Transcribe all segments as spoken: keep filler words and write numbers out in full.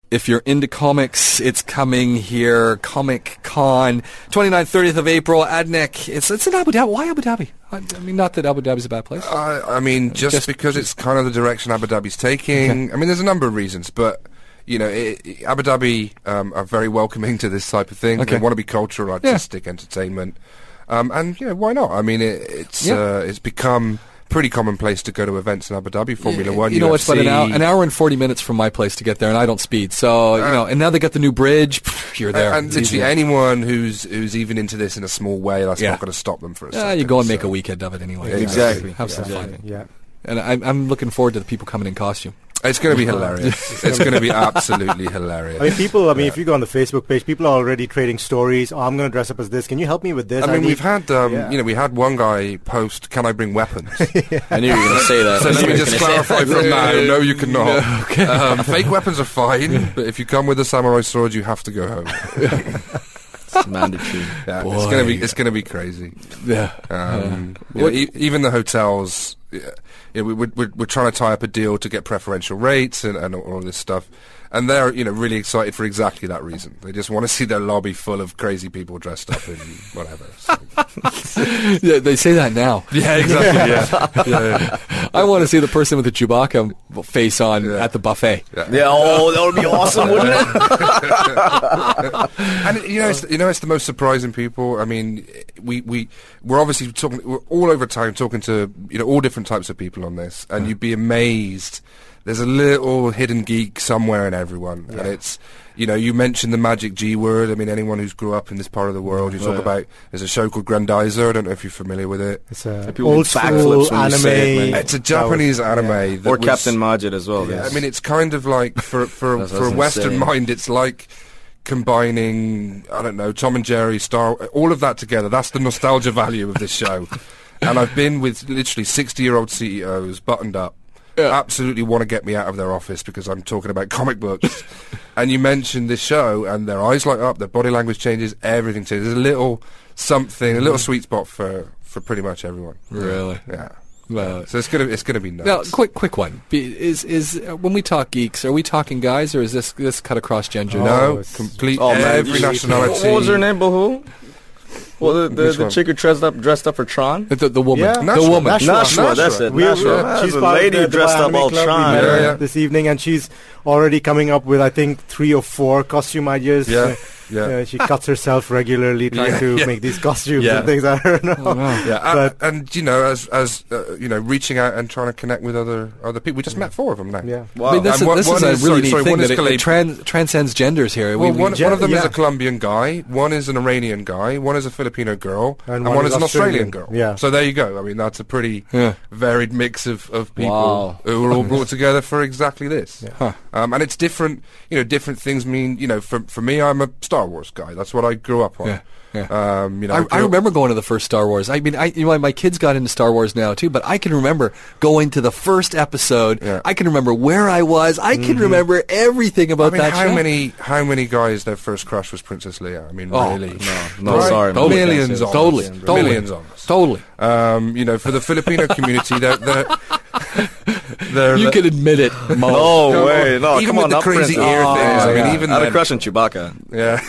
if you're into comics, it's coming here. Comic Con, twenty-ninth, thirtieth of April, Adnec. It's it's in Abu Dhabi. Why Abu Dhabi? I, I mean, not that Abu Dhabi's a bad place. Uh, I mean, just, just because just, it's kind of the direction Abu Dhabi's taking. Okay. I mean, there's a number of reasons, but you know, it, it, Abu Dhabi um, are very welcoming to this type of thing. Okay. They want to be cultural, artistic, yeah. entertainment, um, and you know, why not? I mean, it, it's yeah. uh, it's become pretty commonplace to go to events in Abu Dhabi, Formula One, you know, it's about an hour, an hour and forty minutes from my place to get there, and I don't speed. So, uh, you know, and now they got the new bridge. Pff, you're there. And, and literally anyone who's who's even into this in a small way, that's yeah. not going to stop them for a yeah, second. You go and so. make a weekend of it anyway. Yeah, exactly. Have yeah. some fun. Yeah. And I'm, I'm looking forward to the people coming in costume. It's going to be hilarious. It's going to be absolutely hilarious. I mean, people, I mean, yeah. if you go on the Facebook page, people are already trading stories. Oh, I'm going to dress up as this. Can you help me with this? I mean, I we've had, um, yeah. you know, we had one guy post, can I bring weapons? yeah. I knew you were going to say that. So let me just clarify from now. No, you cannot. No, okay. um, fake weapons are fine, but if you come with a samurai sword, you have to go home. It's mandatory. Yeah, Boy. it's going to be, it's going to be crazy. Yeah. Um, yeah. You know, e- even the hotels, yeah, you know, we, we're, we're trying to tie up a deal to get preferential rates and, and all this stuff. And they're, you know, really excited for exactly that reason. They just want to see their lobby full of crazy people dressed up in whatever. So. Yeah, they say that now. Yeah, exactly. Yeah. yeah, yeah. I want to see the person with the Chewbacca face on yeah. at the buffet. Yeah. yeah, oh, that would be awesome, wouldn't it? And it, you know, it's, you know, it's the most surprising people. I mean, we we we're obviously talking. We're all over town talking to you know all different types of people on this, and mm. you'd be amazed. There's a little hidden geek somewhere in everyone, yeah. and it's, you know, you mentioned the magic G word. I mean, anyone who's grew up in this part of the world, you oh, talk yeah. about, there's a show called Grandizer. I don't know if you're familiar with it. It's a old school anime. It, it's a Japanese anime. Yeah. That or was, Captain Majid as well. Yeah, yes. I mean, it's kind of like, for, for, for a Western insane. mind, it's like combining, I don't know, Tom and Jerry, Star, all of that together. That's the nostalgia value of this show. And I've been with literally sixty-year-old C E Os, buttoned up. Yeah. Absolutely want to get me out of their office because I'm talking about comic books. And you mentioned this show, and their eyes light up, their body language changes, everything changes. There's a little something, a little sweet spot for, for pretty much everyone. Really? Yeah. Well, so it's gonna it's gonna be nuts. Now, quick quick one. Be, is is uh, when we talk geeks, are we talking guys, or is this this cut across gender? Oh, no, complete oh, every nationality. What was her name, Bahu? Well, the the, the chick who dressed up dressed up for Tron, the, the, the woman, yeah. the Nashua. woman, Nashua. Nashua, Nashua. That's it. We, Nashua. Yeah. She's a lady the, dressed the up all Club. Tron. We met her yeah. this evening, and she's already coming up with I think three or four costume ideas. Yeah. Uh, Yeah. Uh, she cuts herself regularly trying yeah, to yeah. make these costumes yeah. and things. I don't know. Oh, wow. Yeah, but and, and you know, as as uh, you know, reaching out and trying to connect with other other people. We just met four of them now. Yeah, wow. I mean, this, one, is, this one is a is, really sorry, neat sorry, thing one that is it, it trans, transcends genders here. Well, we, one, we, one of them yeah. is a Colombian guy, one is an Iranian guy, one is a Filipino girl, and, and one, one is is an Australian, Australian girl. Yeah. So there you go. I mean, that's a pretty yeah. varied mix of, of people wow. who are all brought together for exactly this. Yeah. Huh. Um, and it's different. You know, different things mean. You know, for for me, I'm a Star Wars guy. That's what I grew up on. Yeah. Yeah. Um, you know, I, I remember going to the first Star Wars. I mean, I, you know, my kids got into Star Wars now too, but I can remember going to the first episode. Yeah. I can remember where I was. I can mm-hmm. rember everything about I mean, that how show. many how many guys their first crush was Princess Leia? I mean, oh, really? No, no, right? sorry, totally. millions, on totally, us. totally, millions on us. Totally. Um, you know, for the Filipino community, they're, they're, they're you can admit it, Mo. No come way, on. no, even come with on, the up crazy Princess. ear Oh, things. I mean, yeah. even I had then, a crush on Chewbacca. Yeah.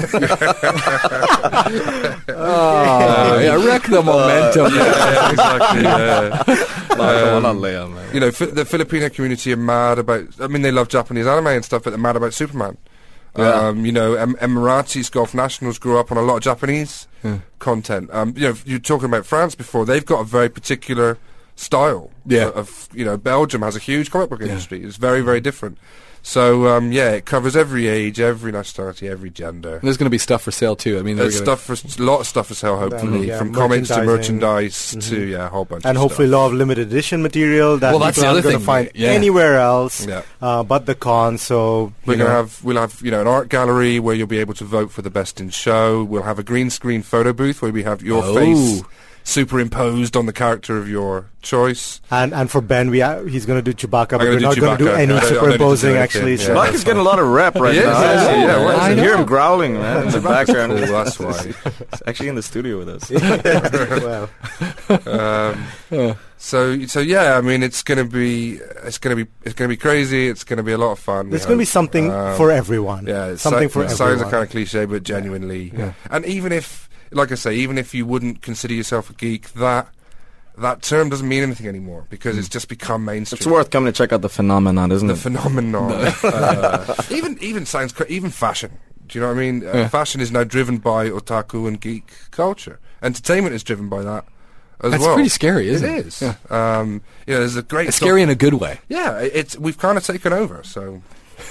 oh, yeah, wreck the momentum. yeah, exactly. Yeah. No, come on, not Leia, man. You know, fi- the Filipino community are mad about. I mean, they love Japanese anime and stuff, but they're mad about Superman. Yeah. Um, you know, em- Emiratis Golf Nationals grew up on a lot of Japanese yeah. content. Um, you know, you were talking about France before. They've got a very particular style. Yeah. Of, of you know, Belgium has a huge comic book yeah. industry. It's very, very different. So um, yeah, it covers every age, every nationality, every gender. There's going to be stuff for sale too. I mean, there's stuff for a lot of stuff for sale. Hopefully, yeah, from comics to merchandising. merchandise Mm-hmm. to yeah, a whole bunch. And of hopefully, stuff. a lot of limited edition material that well, that's people the aren't other going to thing. find Yeah. anywhere else. Yeah. Uh, but the con. So We're you gonna know. have we'll have you know an art gallery where you'll be able to vote for the best in show. We'll have a green screen photo booth where we have your Oh. face superimposed on the character of your choice. And and for Ben, we are, he's going to do Chewbacca, but I'm we're do not going to do Chewbacca. any I don't- I don't need to do superimposing, anything. actually. Yeah. So Chewbacca's getting a lot of rep right He is, now. yeah, yeah, yeah, well, I I hear know. him growling, man, in the background. Cool, that's why. He's actually in the studio with us. well, Um, so so yeah, I mean, it's gonna be it's gonna be it's gonna be crazy. It's gonna be a lot of fun. there's we going to be hope. something Um, for everyone. Yeah, it's something so- for it everyone. sounds a kind of cliche, but genuinely. Yeah. And even if, like I say, even if you wouldn't consider yourself a geek, that that term doesn't mean anything anymore because it's just become mainstream. It's worth coming to check out the phenomenon, isn't the it? phenomenon. uh, even even sounds cra- even fashion. Do you know what I mean? Uh, Yeah. Fashion is now driven by otaku and geek culture. Entertainment is driven by that as That's well. pretty scary, isn't it? It is. Yeah. Um, you know, there's a great It's scary in a good way. Yeah, it- it's we've kind of taken over. So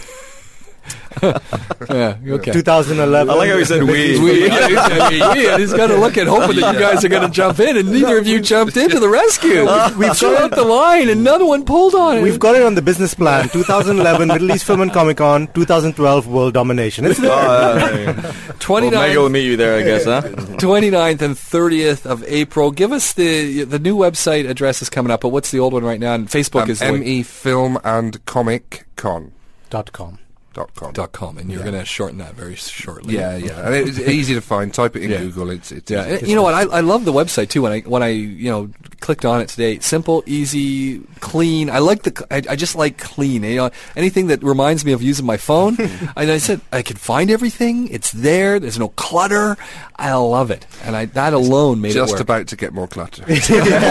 Yeah, okay. twenty eleven. I like how he said we. We, yeah, he's got to look at hoping that you guys are going to jump in, and neither of you jumped into the rescue. We've thrown out the line, and another one pulled on it. We've got it on the business plan. twenty eleven Middle East Film and Comic Con. twenty twelve World Domination. It's there. Well, Mega will meet you there, I guess, huh? twenty-ninth and thirtieth of April. Give us the the new website address is coming up, but what's the old one right now? And Facebook um, is M like E Film and Comic Con Dot com. dot com. dot com, and you're Yeah. going to shorten that very shortly. Yeah, yeah, and it's easy to find. Type it in Yeah. Google. It's it's Yeah, easy. and you know what? I, I love the website too. When I when I you know clicked on it today, simple, easy, clean. I like the. I, I just like clean. You know, anything that reminds me of using my phone. And I said I can find everything. It's there. There's no clutter. I love it, and I that alone made just it work. about to get more clutter. um,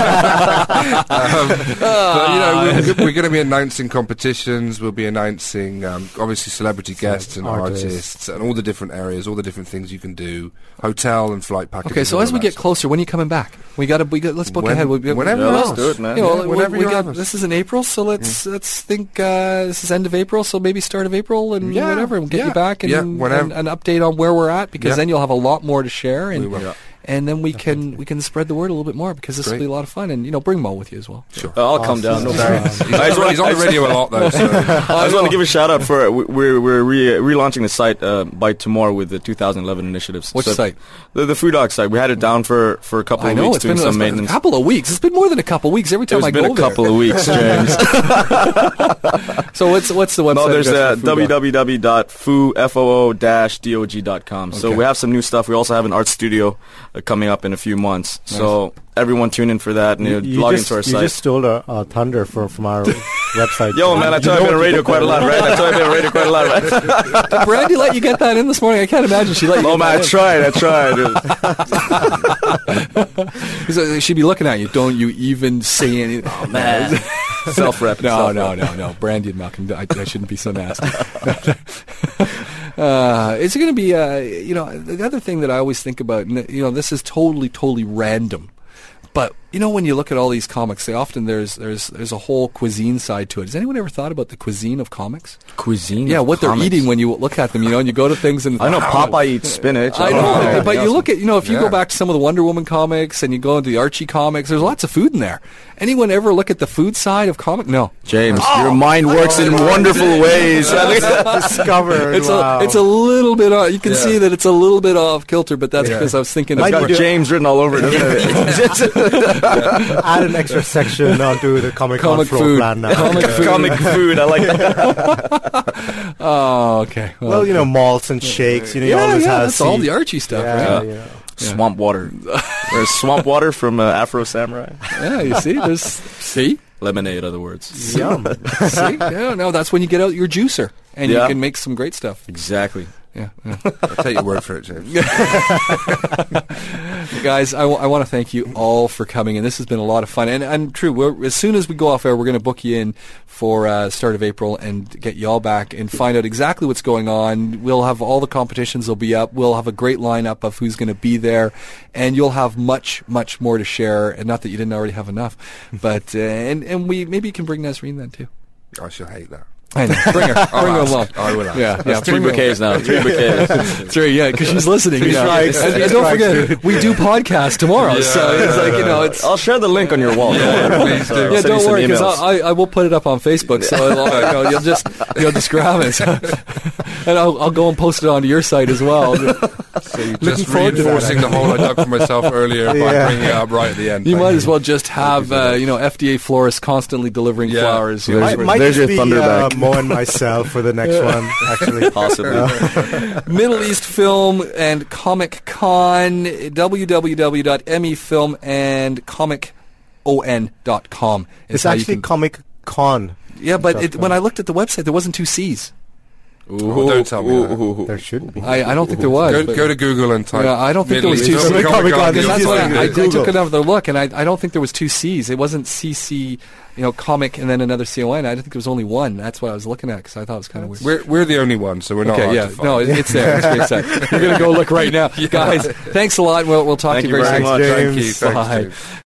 but you know, we're, we're going to be announcing competitions. We'll be announcing um, obviously celebrity guests and artists. artists. and all the different areas, all the different things you can do, hotel and flight packages. Okay, so and as all we that get stuff. closer, when are you coming back? We got to. We got. Let's book When- ahead. We, we, whenever Yeah, else. let's do it, man. You know, Yeah, we- whenever we you got, have us. this is in April, so let's let's think. Uh, this is end of April, so maybe start of April and Yeah, whatever. And we'll get yeah, you back and, yeah, and whenever. an update on where we're at, because Yeah. then you'll have a lot more to share, and We will. Yeah. and then we can we can spread the word a little bit more, because this will Great. be a lot of fun. And you know, bring Mo with you as well. Sure. Uh, I'll come down. No problem. He's on, he's on the radio a lot though. So. I just want to give a shout out for we- we're we're re- relaunching the site uh, by tomorrow with the two thousand eleven initiatives. Which So site? The the Food Dog site. We had it down for, for a couple I of know weeks it's doing been, some it's been a maintenance. couple of weeks. It's been more than a couple of weeks every time It's I been go a couple there. of weeks, James. So what's what's the website? No, there's address uh, for Food Dog? w w w dot foo dog dot com. So Okay. we have some new stuff. We also have an art studio uh, coming up in a few months. So everyone tune in for that and You, uh, you log just, into our you site. just stole our, our thunder for, from our website. Yo, man, I You told you I've know been on what radio you quite a lot, right? I told you I've been on radio quite a lot, right? Did Brandy let you get that in this morning? I can't imagine she let you. Oh, get man, I that tried. I tried. in. So she'd be looking at you. Don't you even say anything? Oh man. Self-rep. No, no, no, no. Brandy and Malcolm, I, I shouldn't be so nasty. uh, it's going to be, uh, you know, the other thing that I always think about, and, you know, this is totally, totally random. But, you know, when you look at all these comics, they often, there's there's there's a whole cuisine side to it. Has anyone ever thought about the cuisine of comics? Cuisine. Yeah, what comics. they're eating when you look at them, you know, and you go to things and... I know Popeye eats spinach. I don't know, anything but you else. look at, you know, if you Yeah. go back to some of the Wonder Woman comics and you go into the Archie comics, there's lots of food in there. Anyone ever look at the food side of comic? No. James, your mind works in wonderful ways. discovered. It's wow. a it's a little bit off. You can Yeah. see that it's a little bit off kilter, but that's because I was thinking It's of got James written all over it, doesn't it? Add an extra section onto the Comic Con Comic floor food. plan now. Comic food. Comic food. I like that. Oh, okay. Well, you know, malts and shakes. You know, you yeah, always yeah, have that's all seed- the Archie stuff, yeah, right? you know. Swamp water. There's swamp water from uh, Afro Samurai. Yeah, you see, there's see, Lemonade, other words. Yum. see, yeah, no, that's when you get out your juicer and Yeah. you can make some great stuff. Exactly. Yeah. yeah. I'll take your word for it, James. Guys, I, w- I want to thank you all for coming, and this has been a lot of fun. And, and true, we're, as soon as we go off air, we're going to book you in for uh, start of April and get you all back and find out exactly what's going on. We'll have all the competitions will be up. We'll have a great lineup of who's going to be there, and you'll have much, much more to share. And not that you didn't already have enough, but uh, and and we maybe you can bring Nazreen then too. I shall hate that. I know. Bring her. I'll Bring her ask. along. I will ask. Yeah, yeah. Three bring her bouquets now. Three bouquets. Three, yeah, because she's listening. Three you know. strikes. And, Three and don't strikes, forget, we do podcast tomorrow, Yeah. so it's like you know, it's I'll share the link on your wall. Yeah, please do. I'll yeah. send you Don't some worry, because emails. I, I will put it up on Facebook, so I'll, you know, you'll just you'll just grab it, and I'll I'll go and post it onto your site as well. So you're just reinforcing the hole I dug for myself earlier by Yeah. bringing it up right at the end. You Thank might as well just have uh, you know F D A florists constantly delivering Yeah. flowers. You There's- know, Might, sort of- might There's just your be uh, Thunderback. Mo and myself for the next one, actually. Possibly. Middle East Film and Comic Con, w w w dot m e film and comic on dot com. is It's how you actually can- Comic Con. Yeah, but dot it, com. when I looked at the website, there wasn't two C's. Oh, don't tell me that. There should be. I, I don't think there was. Go, but- go to Google and type. Yeah, I don't think there was Middle two East C's. Comic Con. Because Because that's what I, I, I Google. took another look, and I, I don't think there was two C's. It wasn't C C, you know, comic and then another C O N. I didn't think there was only one. That's what I was looking at because I thought it was kind of weird. We're we're the only one, so we're not. Okay, hard yeah, to find. no, it, it's there. It's a great set. You're gonna go look right now, guys. Thanks a lot. We'll we'll talk Thank to you you very very soon. much. Thank you. James. Thanks, Bye. James.